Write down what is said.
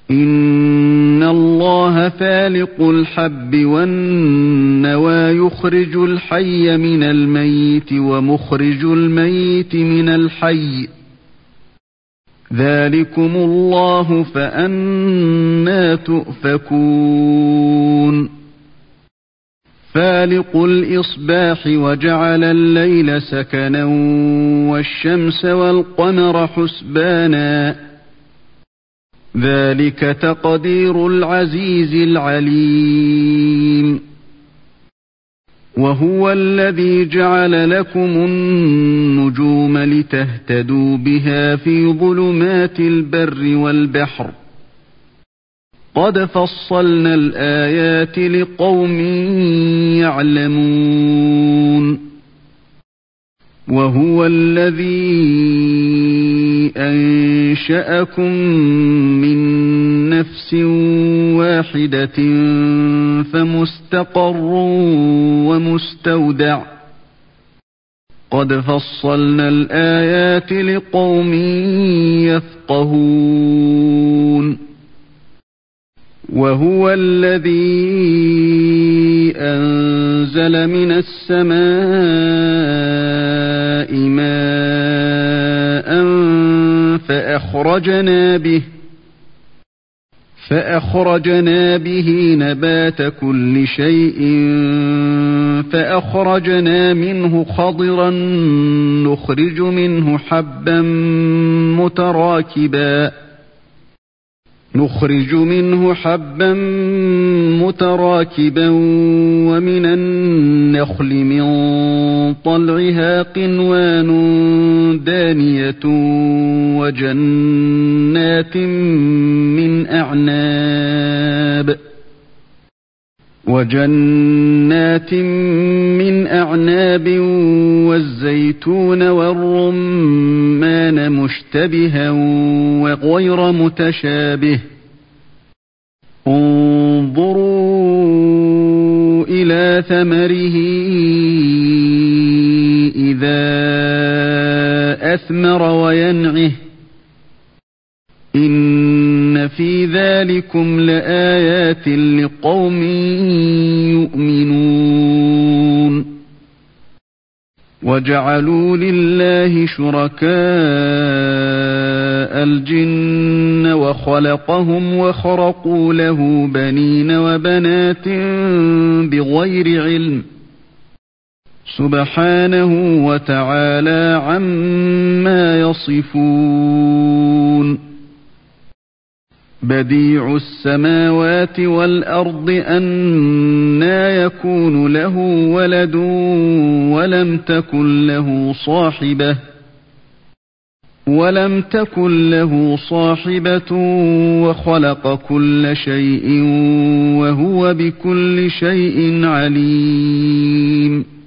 إن الله فالق الحب والنوى يخرج الحي من الميت ومخرج الميت من الحي ذلكم الله فأنى تؤفكون فالق الإصباح وجعل الليل سكنا والشمس والقمر حسبانا ذلك تقدير العزيز العليم وهو الذي جعل لكم النجوم لتهتدوا بها في ظلمات البر والبحر قد فصلنا الآيات لقوم يعلمون وهو الذي أنشأكم من نفس واحدة فمستقر ومستودع قد فصلنا الآيات لقوم يفقهون وهو الذي أنزل من السماء ماء فأخرجنا به نبات كل شيء فأخرجنا منه خضرا نخرج منه حبا متراكبا ومن النخل من طلعها قنوان دانية وجنات من أعناب والزيتون والرمان مشتبها وغير متشابه انظروا إلى ثمره إذا أثمر وينعه إن في ذلكم لآيات لقوم يؤمنون وجعلوا لله شركاء الجن وخلقهم وخرقوا له بنين وبنات بغير علم سبحانه وتعالى عما يصفون بديع السماوات والأرض أنى يكون له ولد ولم تكن له صاحبة وخلق كل شيء وهو بكل شيء عليم